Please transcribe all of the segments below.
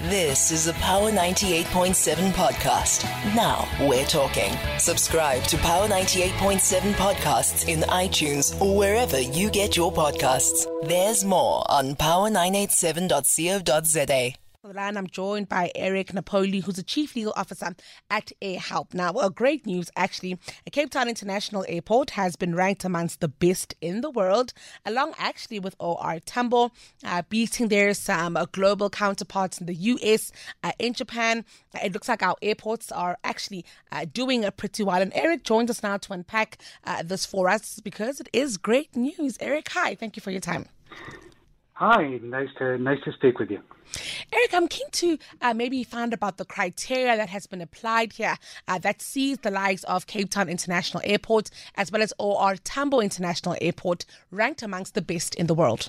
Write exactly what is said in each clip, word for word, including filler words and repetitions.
This is a Power ninety-eight point seven podcast. Now we're talking. Subscribe to Power ninety-eight point seven podcasts in iTunes or wherever you get your podcasts. There's more on power nine eight seven dot co dot za. I'm joined by Eric Napoli, who's the Chief Legal Officer at AirHelp. Now, well, great news, actually. Cape Town International Airport has been ranked amongst the best in the world, along actually with O R Tambo, uh, beating their some uh, global counterparts in the U S, uh, in Japan. Uh, it looks like our airports are actually uh, doing uh, pretty well. And Eric joins us now to unpack uh, this for us because it is great news. Eric, hi. Thank you for your time. Hi, nice to nice to speak with you. Eric, I'm keen to uh, maybe find about the criteria that has been applied here uh, that sees the likes of Cape Town International Airport as well as O R Tambo International Airport ranked amongst the best in the world.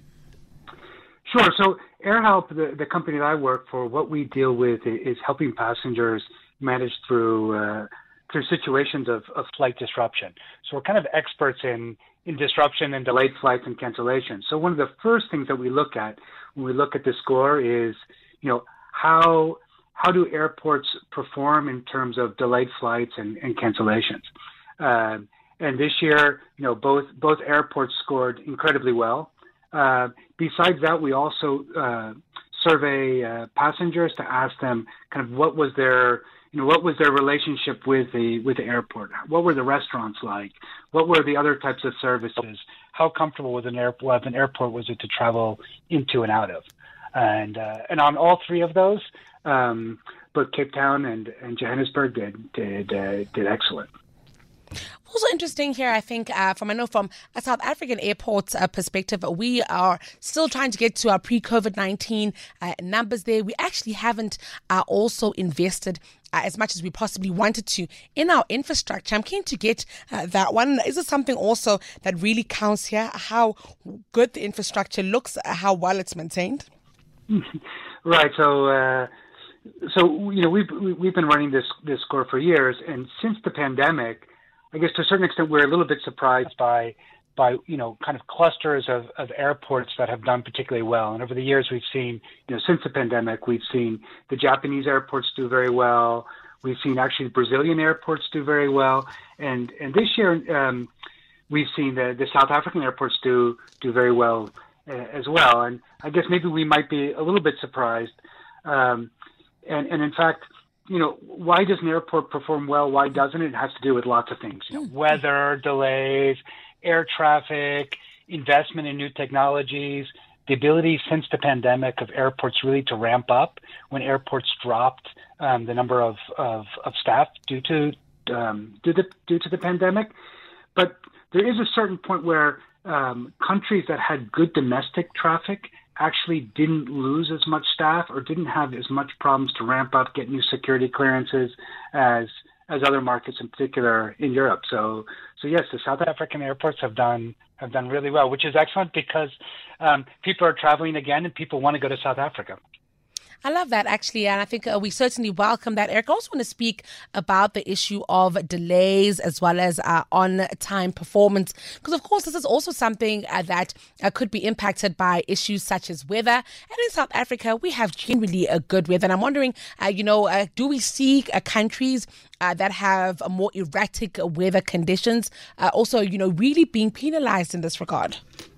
Sure. So AirHelp, the, the company that I work for, what we deal with is helping passengers manage through uh, through situations of, of flight disruption. So we're kind of experts in in disruption and delayed flights and cancellations. So one of the first things that we look at when we look at the score is, you know, how how do airports perform in terms of delayed flights and, and cancellations? Uh, and this year, you know, both both airports scored incredibly well. Uh, besides that, we also uh, survey uh, passengers to ask them kind of what was their You know, what was their relationship with the with the airport? What were the restaurants like? What were the other types of services? How comfortable with an airport, with an airport was it to travel into and out of? And uh, and on all three of those, um, both Cape Town and, and Johannesburg did did uh, did excellent. Also interesting here, I think, uh, from I know from a South African airport's uh, perspective, we are still trying to get to our pre-COVID nineteen uh, numbers there. We actually haven't uh, also invested uh, as much as we possibly wanted to in our infrastructure. I'm keen to get uh, that one. Is it something also that really counts here, how good the infrastructure looks, uh, how well it's maintained? Right. So, uh, so you know, we've we've been running this this score for years, and since the pandemic, I guess to a certain extent, we're a little bit surprised by, by you know, kind of clusters of, of airports that have done particularly well. And over the years, we've seen, you know, since the pandemic, we've seen the Japanese airports do very well. We've seen actually the Brazilian airports do very well. And and this year, um, we've seen the, the South African airports do do very well uh, as well. And I guess maybe we might be a little bit surprised. Um, and, and in fact, you know, why does an airport perform well? Why doesn't it? It has to do with lots of things. You know, weather, delays, air traffic, investment in new technologies, the ability since the pandemic of airports really to ramp up when airports dropped um, the number of, of, of staff due to um, due to due to the pandemic. But there is a certain point where um, countries that had good domestic traffic actually didn't lose as much staff or didn't have as much problems to ramp up, get new security clearances as as other markets, in particular in Europe. So, so yes, the South African airports have done have done really well, which is excellent because um, people are traveling again and people want to go to South Africa. I love that, actually, and I think uh, we certainly welcome that. Eric, I also want to speak about the issue of delays as well as uh, on-time performance, because, of course, this is also something uh, that uh, could be impacted by issues such as weather. And in South Africa, we have generally a good weather. And I'm wondering, uh, you know, uh, do we see uh, countries uh, that have more erratic weather conditions uh, also, you know, really being penalized in this regard?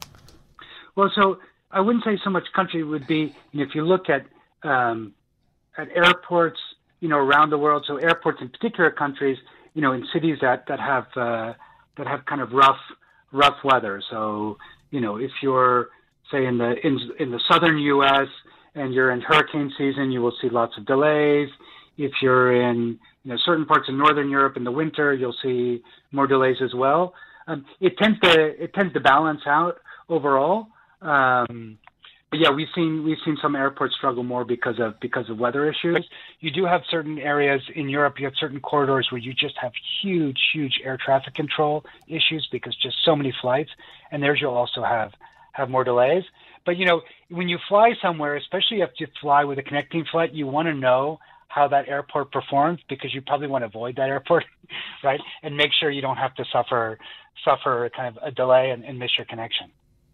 Well, so I wouldn't say so much country would be, you know, if you look at Um, at airports, you know, around the world. So airports in particular countries, you know, in cities that that have uh, that have kind of rough rough weather. So, you know, if you're say in the in in the southern U S and you're in hurricane season, you will see lots of delays. If you're in, you know, certain parts of northern Europe in the winter, you'll see more delays as well. Um, it tends to it tends to balance out overall. Um, But yeah, we've seen we've seen some airports struggle more because of because of weather issues. You do have certain areas in Europe, you have certain corridors where you just have huge, huge air traffic control issues because just so many flights, and there you'll also have have more delays. But you know, when you fly somewhere, especially if you fly with a connecting flight, you want to know how that airport performs because you probably want to avoid that airport, right? And make sure you don't have to suffer suffer kind of a delay and, and miss your connection.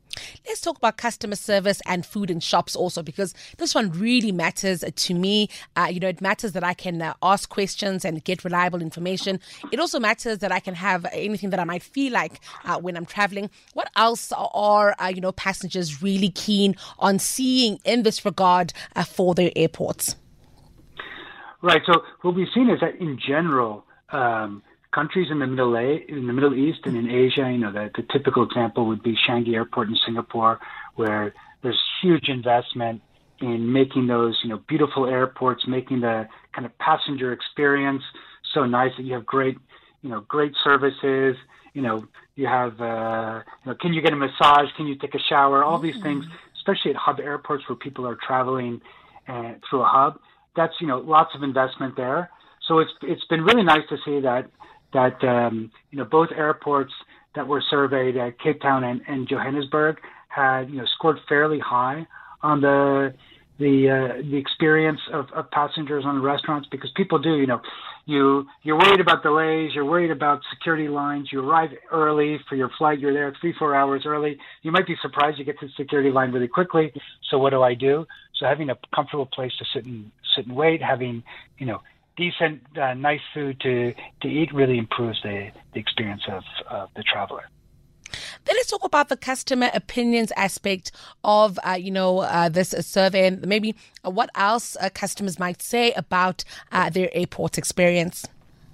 let's talk about customer service and food in shops also, because this one really matters to me. Uh, you know, it matters that I can uh, ask questions and get reliable information. It also matters that I can have anything that I might feel like uh, when I'm traveling. What else are, uh, you know, passengers really keen on seeing in this regard uh, for their airports? Right. So what we've seen is that in general, um, countries in the Middle A- in the Middle East and in Asia, you know, the, the typical example would be Changi Airport in Singapore, where there's huge investment in making those, you know, beautiful airports, making the kind of passenger experience so nice that you have great, you know, great services. You know, you have, uh, you know, can you get a massage? Can you take a shower? All these things, especially at hub airports where people are traveling uh, through a hub. That's, you know, lots of investment there. So it's it's been really nice to see that that um, you know, both airports that were surveyed at Cape Town and, and Johannesburg had, you know, scored fairly high on the the uh, the experience of, of passengers on the restaurants, because people do, you know, you you're worried about delays, you're worried about security lines, you arrive early for your flight, you're there three four hours early. You might be surprised you get to the security line really quickly. So what do I do? So having a comfortable place to sit and sit and wait, having, you know, decent, uh, nice food to, to eat really improves the, the experience of, of the traveler. Then let's talk about the customer opinions aspect of, uh, you know, uh, this survey, and maybe uh, what else uh, customers might say about uh, their airport experience.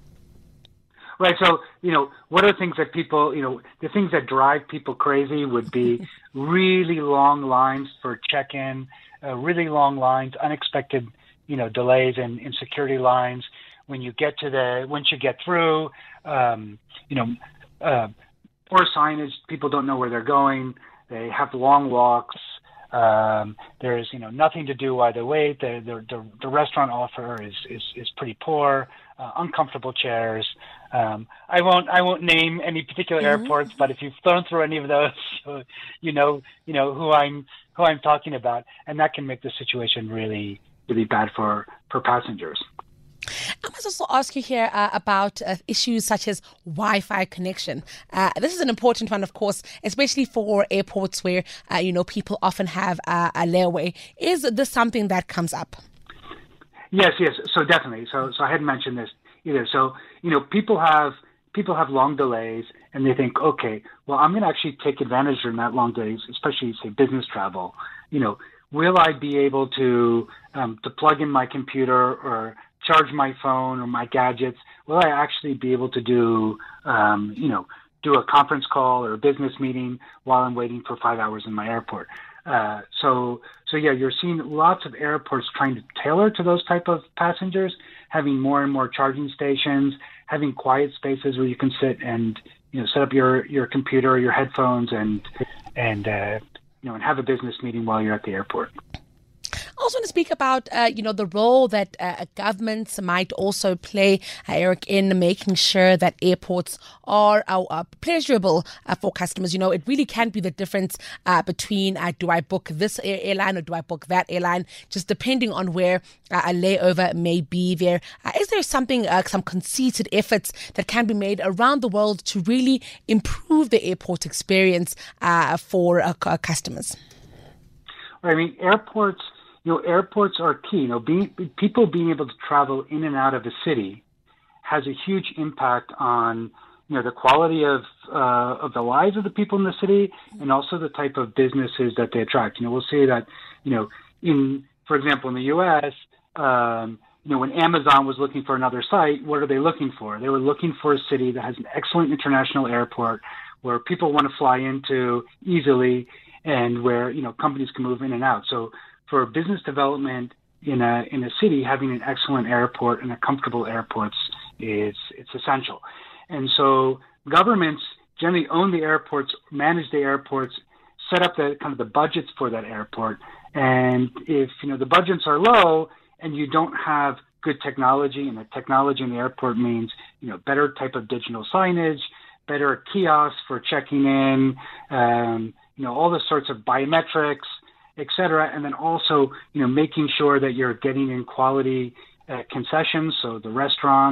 Right. So, you know, what are things that people, you know, the things that drive people crazy would be really long lines for check-in, uh, really long lines, unexpected, you know, delays in, in security lines. When you get to the, once you get through, um, you know, uh, poor signage, people don't know where they're going. They have long walks. Um, there's, you know, nothing to do while they wait. The, the, the, the restaurant offer is, is, is pretty poor, uh, uncomfortable chairs. Um, I won't, I won't name any particular mm-hmm. airports, but if you've flown through any of those, you know, you know who I'm, who I'm talking about, and that can make the situation really, really bad for, for passengers. I must also ask you here uh, about uh, issues such as Wi-Fi connection. Uh, this is an important one, of course, especially for airports where, uh, you know, people often have uh, a layaway. Is this something that comes up? Yes, yes. So definitely. So, so I hadn't mentioned this either. So, you know, people have people have long delays, and they think, okay, well, I'm going to actually take advantage of that long delays, especially say business travel. You know, will I be able to um, to plug in my computer or charge my phone or my gadgets? Will I actually be able to do, um, you know, do a conference call or a business meeting while I'm waiting for five hours in my airport? Uh, so, so yeah, you're seeing lots of airports trying to tailor to those type of passengers, having more and more charging stations, having quiet spaces where you can sit and, you know, set up your, your computer or your headphones and, and, uh, you know, and have a business meeting while you're at the airport. I also want to speak about, uh, you know, the role that uh, governments might also play, uh, Eric, in making sure that airports are uh, uh, pleasurable uh, for customers. You know, it really can be the difference uh, between uh, do I book this air- airline or do I book that airline, just depending on where uh, a layover may be there. Uh, is there something, uh, some concerted efforts that can be made around the world to really improve the airport experience uh, for uh, customers? I mean, airports... You know, airports are key. You know, being, people being able to travel in and out of a city has a huge impact on, you know, the quality of uh, of the lives of the people in the city, and also the type of businesses that they attract. You know, we'll see that, you know, in, for example, in the U S, um, you know, when Amazon was looking for another site, what are they looking for? They were looking for a city that has an excellent international airport where people want to fly into easily, and where, you know, companies can move in and out. So for business development in a in a city, having an excellent airport and a comfortable airports is it's essential. And so governments generally own the airports, manage the airports, set up the kind of the budgets for that airport. And if, you know, the budgets are low and you don't have good technology, and the technology in the airport means, you know, better type of digital signage, better kiosks for checking in, um, you know, all the sorts of biometrics, et cetera, and then also, you know, making sure that you're getting in quality uh, concessions, so the restaurants,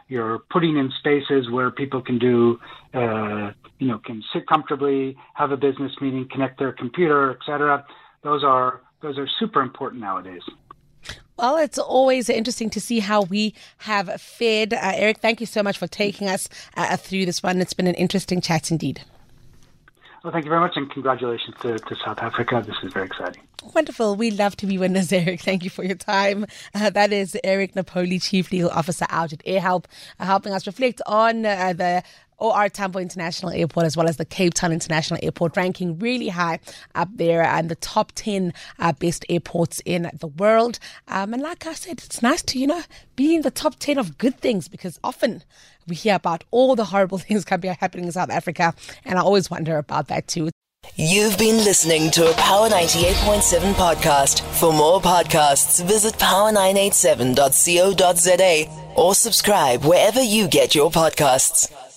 you're putting in spaces where people can do, uh, you know, can sit comfortably, have a business meeting, connect their computer, et cetera. Those are those are super important nowadays. Well, it's always interesting to see how we have fared. Uh, Eric, thank you so much for taking us uh, through this one. It's been an interesting chat indeed. Well, thank you very much, and congratulations to, to South Africa. This is very exciting. Wonderful. We love to be winners, Eric. Thank you for your time. Uh, that is Eric Napoli, Chief Legal Officer out at AirHelp, uh, helping us reflect on uh, the O R Tambo International Airport as well as the Cape Town International Airport, ranking really high up there and the top ten uh, best airports in the world. Um, and like I said, it's nice to, you know, be in the top ten of good things, because often we hear about all the horrible things that be happening in South Africa, and I always wonder about that too. You've been listening to a Power ninety-eight point seven podcast. For more podcasts, visit power nine eight seven dot co dot za or subscribe wherever you get your podcasts.